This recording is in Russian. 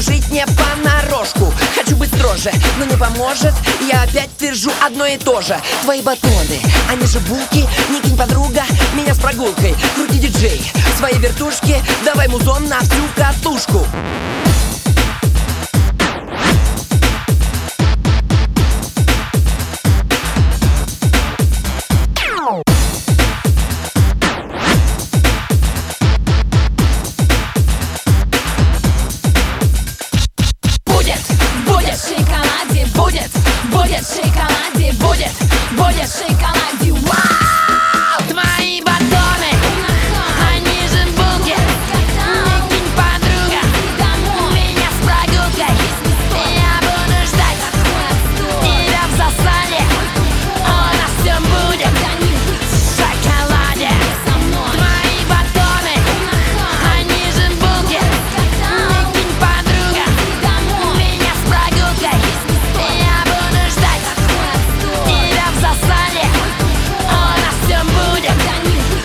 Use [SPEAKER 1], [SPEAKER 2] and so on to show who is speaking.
[SPEAKER 1] жить не понарошку. Хочу быть строже, но не поможет. Я опять твержу одно и то же. Твои батоны, они же булки. Не кинь, подруга, меня с прогулкой. Крути, диджей, свои вертушки. Давай музон на всю катушку.